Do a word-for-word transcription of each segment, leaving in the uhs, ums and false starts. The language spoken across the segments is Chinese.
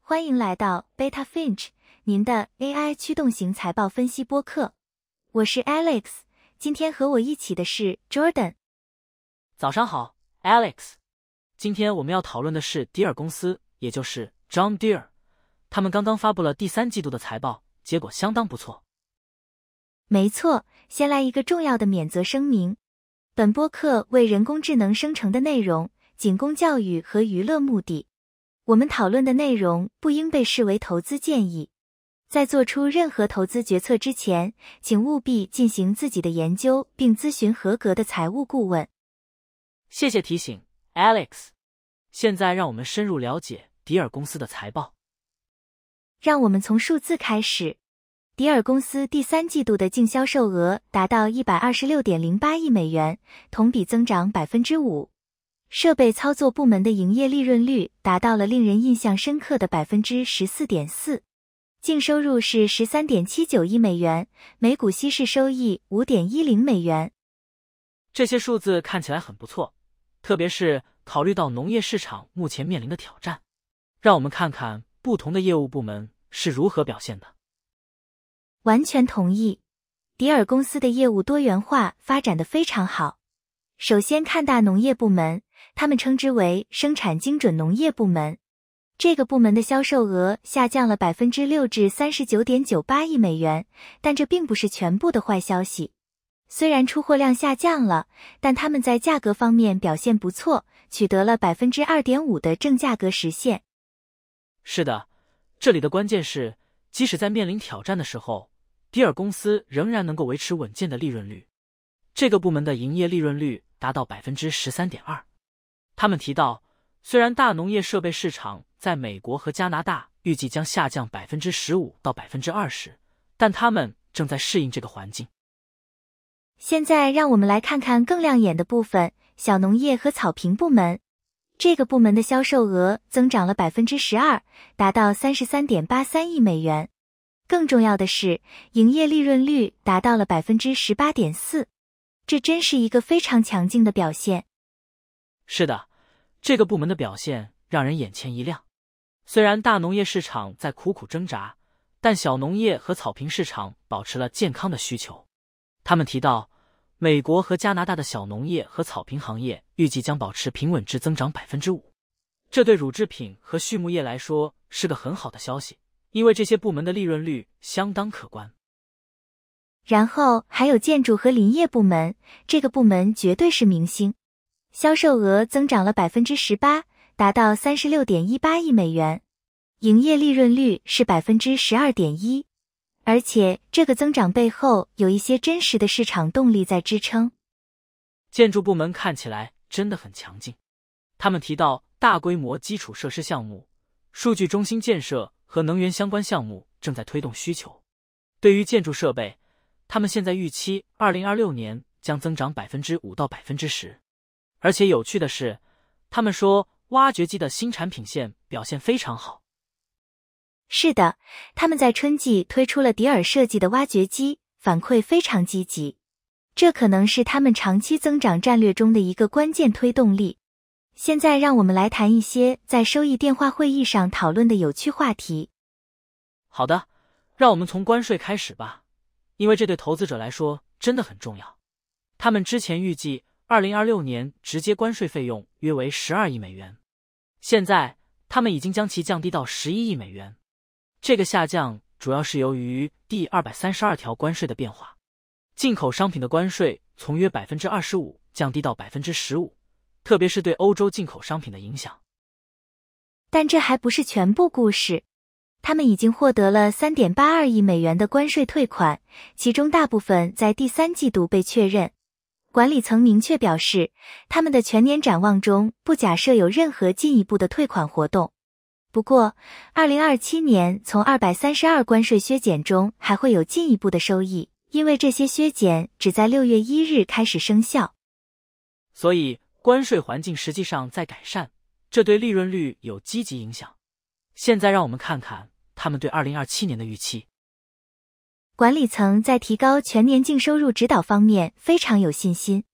欢迎来到 Beta Finch， 您的 A I 驱动型财报分析播客。我是 Alex， 今天和我一起的是 Jordan。 早上好 ，Alex。今天我们要讨论的是迪尔公司，也就是 John Deere。他们刚刚发布了第三季度的财报，结果相当不错。 没错，先来一个重要的免责声明。本播客为人工智能生成的内容，仅供教育和娱乐目的。我们讨论的内容不应被视为投资建议。在做出任何投资决策之前，请务必进行自己的研究，并咨询合格的财务顾问。 谢谢提醒 ，Alex。现在让我们深入了解迪尔公司的财报。 让我们从数字开始。迪尔公司第三季度的净销售额达到 一百二十六点零八亿美元，同比增长 百分之五。设备操作部门的营业利润率达到了令人印象深刻的 百分之十四点四。净收入是 十三点七九亿美元，每股稀释收益 五点一零美元。 这些数字看起来很不错，特别是考虑到农业市场目前面临的挑战。让我们看看不同的业务部门是如何表现的。 完全同意，迪尔公司的业务多元化发展得非常好。首先看大农业部门，他们称之为生产精准农业部门。这个部门的销售额下降了 百分之六 至 三十九点九八亿美元，但这并不是全部的坏消息。虽然出货量下降了，但他们在价格方面表现不错，取得了 百分之二点五 的正价格实现。 是的，这里的关键是，即使在面临挑战的时候，迪尔公司仍然能够维持稳健的利润率。这个部门的营业利润率达到 百分之十三点二。他们提到，虽然大农业设备市场在美国和加拿大预计将下降 百分之十五 到 百分之二十， 但他们正在适应这个环境。 现在让我们来看看更亮眼的部分，小农业和草坪部门。这个部门的销售额增长了 百分之十二， 达到 三十三点八三亿美元。更重要的是，营业利润率达到了 百分之十八点四。这真是一个非常强劲的表现。 是的，这个部门的表现让人眼前一亮。虽然大农业市场在苦苦挣扎，但小农业和草坪市场保持了健康的需求。他们提到，美国和加拿大的小农业和草坪行业预计将保持平稳至增长 百分之五。这对乳制品和畜牧业来说是个很好的消息，因为这些部门的利润率相当可观。 然后还有建筑和林业部门，这个部门绝对是明星。销售额增长了 百分之十八， 达到 三十六点一八亿美元。营业利润率是 百分之十二点一。而且这个增长背后有一些真实的市场动力在支撑。 建筑部门看起来真的很强劲。他们提到大规模基础设施项目、数据中心建设和能源相关项目正在推动需求。对于建筑设备，他们现在预期二零二六年将增长 百分之五 到 百分之十。 而且有趣的是，他们说挖掘机的新产品线表现非常好。 是的，他们在春季推出了迪尔设计的挖掘机，反馈非常积极。这可能是他们长期增长战略中的一个关键推动力。现在让我们来谈一些在收益电话会议上讨论的有趣话题。 好的，让我们从关税开始吧，因为这对投资者来说真的很重要。他们之前预计二零二六年直接关税费用约为十二亿美元，现在他们已经将其降低到十一亿美元。这个下降主要是由于第二百三十二条关税的变化，进口商品的关税从约 百分之二十五 降低到 百分之十五， 特别是对欧洲进口商品的影响。 但这还不是全部故事。他们已经获得了 三点八二亿美元的关税退款，其中大部分在第三季度被确认。管理层明确表示，他们的全年展望中不假设有任何进一步的退款活动。不过二零二七年从二百三十二关税削减中还会有进一步的收益，因为这些削减只在六月一日开始生效。 所以关税环境实际上在改善，这对利润率有积极影响。现在让我们看看他们对二零二七年的预期。 管理层在提高全年净收入指导方面非常有信心。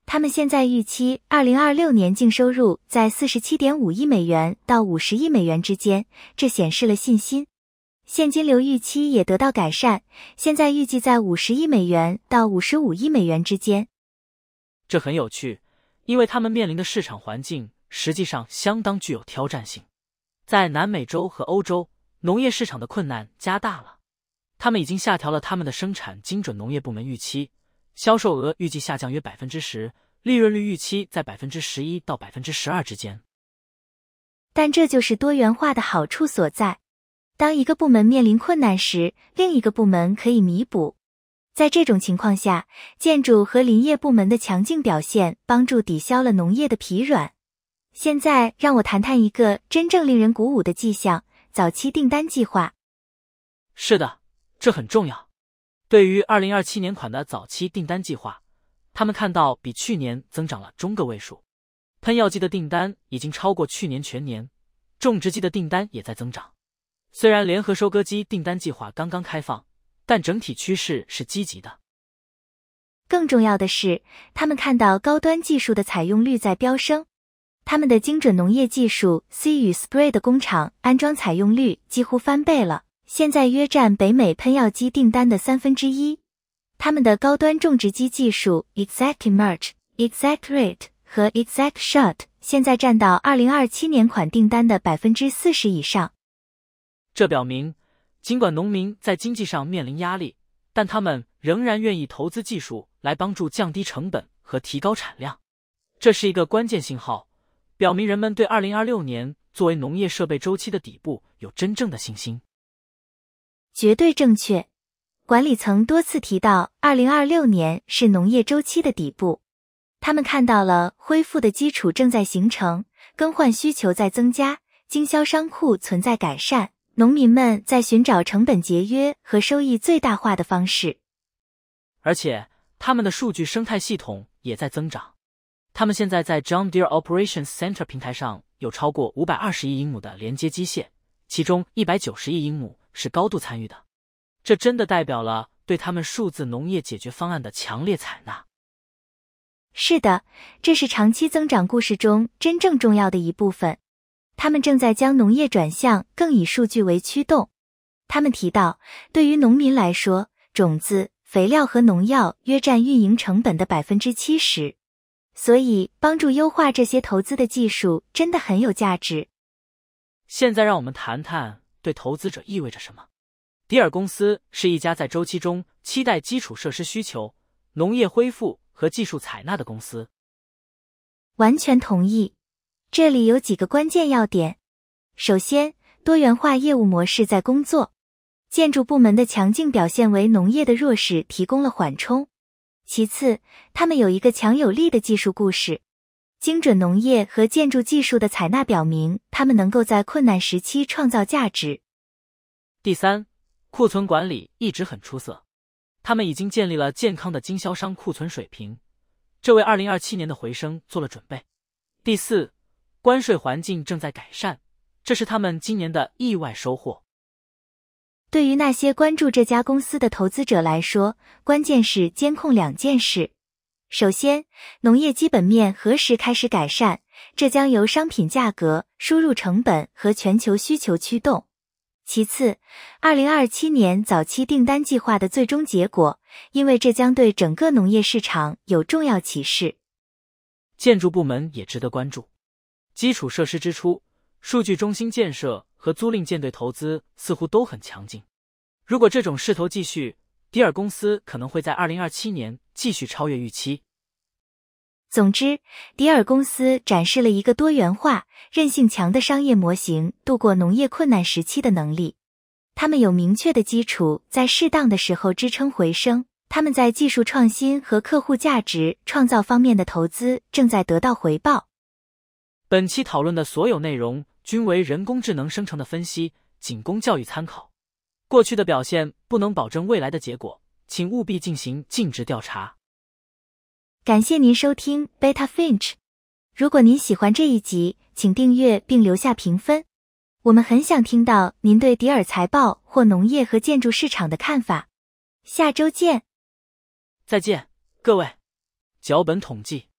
他们现在预期二零二六年净收入在 四十七点五亿美元到五十亿美元之间，这显示了信心。现金流预期也得到改善，现在预计在五十亿美元到五十五亿美元之间。 这很有趣，因为他们面临的市场环境实际上相当具有挑战性。在南美洲和欧洲，农业市场的困难加大了。他们已经下调了他们的生产精准农业部门预期，销售额预计下降约 百分之十， 利润率预期在 百分之十一 到 百分之十二 之间。 但这就是多元化的好处所在。当一个部门面临困难时，另一个部门可以弥补。在这种情况下，建筑和林业部门的强劲表现帮助抵消了农业的疲软。现在让我谈谈一个真正令人鼓舞的迹象：早期订单计划。 是的，这很重要。对于二零二七年款的早期订单计划，他们看到比去年增长了中个位数。喷药剂的订单已经超过去年全年，种植机的订单也在增长。虽然联合收割机订单计划刚刚开放，但整体趋势是积极的。 更重要的是，他们看到高端技术的采用率在飙升。他们的精准农业技术 C 与 Spray 的工厂安装采用率几乎翻倍了，现在约占北美喷药机订单的三分之一。他们的高端种植机技术 ExactEmerge、Exact Rate 和 Exact Shot 现在占到二零二七年款订单的 百分之四十 以上。 这表明，尽管农民在经济上面临压力，但他们仍然愿意投资技术来帮助降低成本和提高产量。这是一个关键信号，表明人们对二零二六年作为农业设备周期的底部有真正的信心。 绝对正确。管理层多次提到二零二六年是农业周期的底部。他们看到了恢复的基础正在形成，更换需求在增加，经销商库存在改善，农民们在寻找成本节约和收益最大化的方式。 而且，他们的数据生态系统也在增长。他们现在在 John Deere Operations Center 平台上有超过五百二十亿英亩的连接机械，其中一百九十亿英亩是高度参与的。这真的代表了对他们数字农业解决方案的强烈采纳。 是的，这是长期增长故事中真正重要的一部分。他们正在将农业转向更以数据为驱动。他们提到，对于农民来说，种子、肥料和农药约占运营成本的 百分之七十。所以，帮助优化这些投资的技术真的很有价值。 现在让我们谈谈对投资者意味着什么。迪尔公司是一家在周期中期待基础设施需求、农业恢复和技术采纳的公司。 完全同意。这里有几个关键要点。首先，多元化业务模式在工作。建筑部门的强劲表现为农业的弱势提供了缓冲。其次，他们有一个强有力的技术故事。精准农业和建筑技术的采纳表明，他们能够在困难时期创造价值。 第三，库存管理一直很出色。他们已经建立了健康的经销商库存水平，这为二零二七年的回升做了准备。第四，关税环境正在改善，这是他们今年的意外收获。 对于那些关注这家公司的投资者来说，关键是监控两件事。首先，农业基本面何时开始改善，这将由商品价格、输入成本和全球需求驱动。其次，二零二七年早期订单计划的最终结果，因为这将对整个农业市场有重要启示。 建筑部门也值得关注。基础设施支出、数据中心建设和租赁舰队投资似乎都很强劲。如果这种势头继续，迪尔公司可能会在二零二七年继续超越预期。 总之，迪尔公司展示了一个多元化、韧性强的商业模型度过农业困难时期的能力。他们有明确的基础，在适当的时候支撑回升。他们在技术创新和客户价值创造方面的投资正在得到回报。 本期讨论的所有内容均为人工智能生成的分析，仅供教育参考。过去的表现不能保证未来的结果，请务必进行尽职调查。 感谢您收听 Beta Finch。如果您喜欢这一集，请订阅并留下评分。我们很想听到您对迪尔财报或农业和建筑市场的看法。下周见。 再见，各位。脚本统计。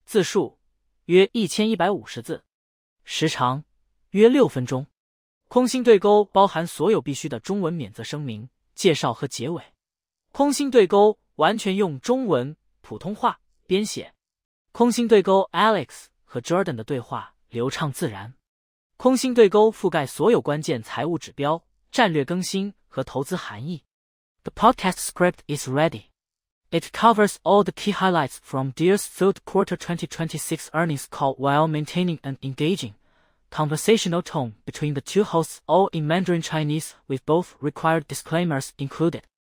字数约一千一百五十字，时长约六分钟。空心对勾包含所有必须的中文免责声明、介绍和结尾。空心对勾完全用中文、普通话编写。空心对勾 Alex 和 Jordan 的对话流畅自然。空心对勾覆盖所有关键财务指标、战略更新和投资含义。The podcast script is ready. It covers all the key highlights from Deere's third quarter twenty twenty-six earnings call while maintaining an engaging, conversational tone between the two hosts, all in Mandarin Chinese with both required disclaimers included.